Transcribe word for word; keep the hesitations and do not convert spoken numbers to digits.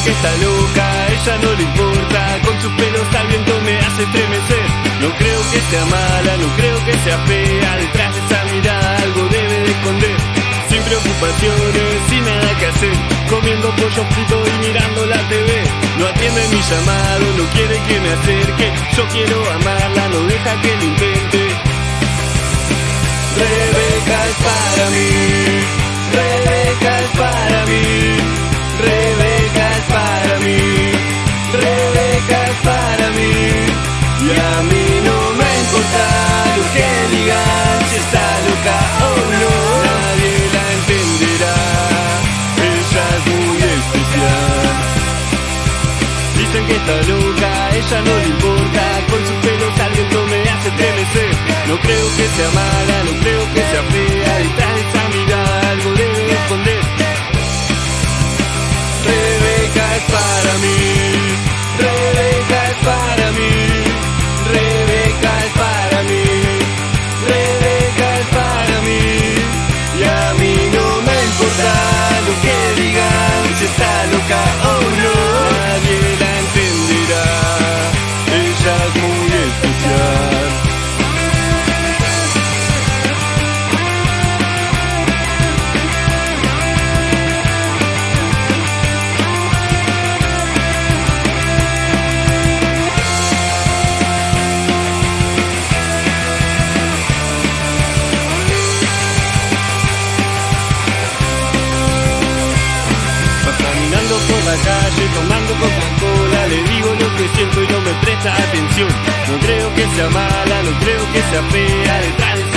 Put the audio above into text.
que está loca, a ella no le importa, con sus pelos al viento me hace estremecer. No creo que sea mala, no creo que sea fea, detrás de esa mirada algo debe de esconder. Sin preocupaciones, sin nada que hacer, comiendo pollo frito y mirando la T V. No atiende mi llamado, no quiere que me acerque, yo quiero amarla, no deja que lo intente. Rebeca es para mí, Rebeca es para mí, Rebeca es para mí, Rebeca es para mí. Y a mí no me importa lo que digan, si está loca o no, nadie la entenderá, ella es muy especial. Dicen que está loca, a ella no le importa, con sus pelos al viento me hace estremecer. No creo que sea mala, no creo que sea fea, detrás de esa mirada algo debe de esconder. Rebeca es para mí, Rebeca es para mí, Rebeca es para mí, Rebeca es para mí. Y a mí no me importa lo que digan, si está loca o no, nadie la entenderá, ella es muy especial. Caminando por la calle, tomando Coca-Cola, le digo lo que siento y no me presta atención. No creo que sea mala, no creo que sea fea, detrás de